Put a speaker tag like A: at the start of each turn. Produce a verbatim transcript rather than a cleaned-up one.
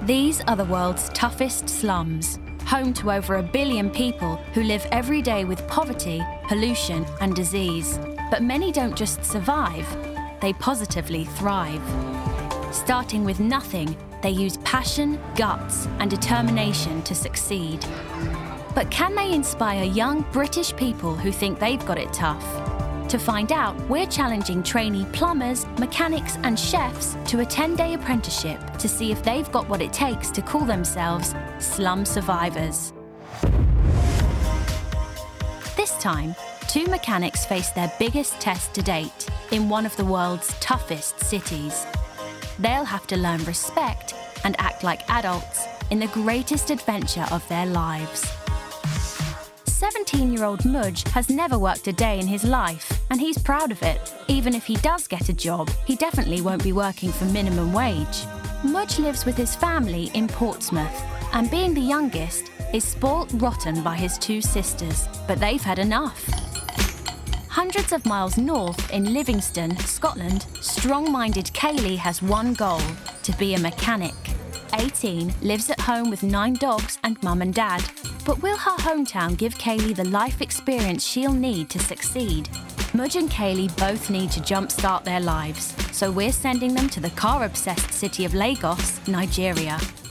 A: These are the world's toughest slums, home to over a billion people who live every day with poverty, pollution, and disease. But many don't just survive, they positively thrive. Starting with nothing, they use passion, guts, and determination to succeed. But can they inspire young British people who think they've got it tough? To find out, we're challenging trainee plumbers, mechanics, and chefs to a ten-day apprenticeship to see if they've got what it takes to call themselves slum survivors. This time, two mechanics face their biggest test to date in one of the world's toughest cities. They'll have to learn respect and act like adults in the greatest adventure of their lives. seventeen-year-old Mudge has never worked a day in his life, and he's proud of it. Even if he does get a job, he definitely won't be working for minimum wage. Mudge lives with his family in Portsmouth, and being the youngest, is spoilt rotten by his two sisters, but they've had enough. Hundreds of miles north in Livingston, Scotland, strong-minded Kaylee has one goal: to be a mechanic. eighteen, lives at home with nine dogs and mum and dad. But will her hometown give Kaylee the life experience she'll need to succeed? Mudge and Kaylee both need to jumpstart their lives, so we're sending them to the car-obsessed city of Lagos, Nigeria.